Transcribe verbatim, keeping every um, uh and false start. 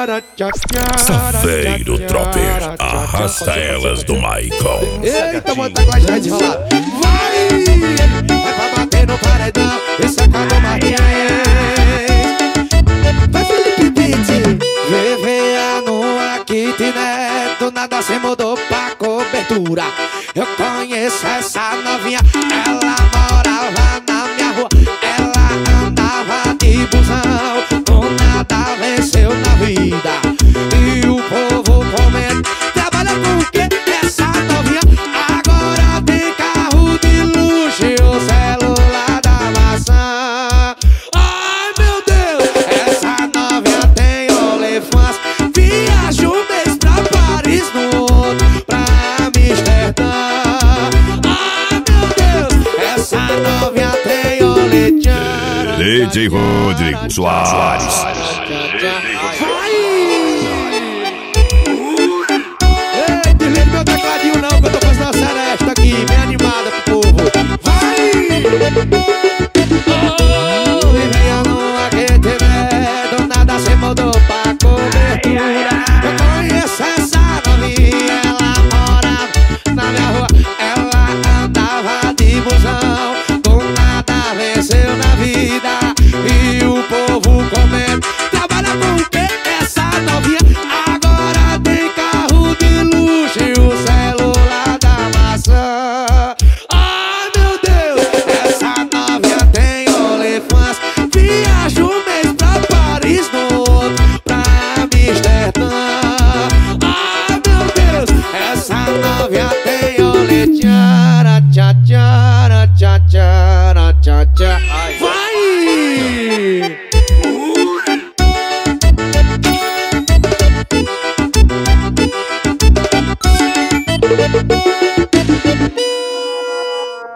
Safeiro Tropper, arrasta elas do Michael. Eita, muita gostando de rolar. Vai, vai pra bater no paredão e sacar do Marquinhos. Vai, Felipe Pitti, vivendo aqui, né? Do nada se mudou pra cobertura. Eu conheço essa novinha, ela morava na minha rua. Ela andava de busão, com nada venceu na vida. E o povo comenta, trabalha com o quê? Essa novinha agora tem carro de luxo e o celular da maçã. Ai meu Deus, essa novinha tem OnlyFans. Viaja um mês pra Paris, no outro pra Amsterdã. Ai meu Deus, essa novinha tem OnlyFans. D J Rodrigo Soares. Vai!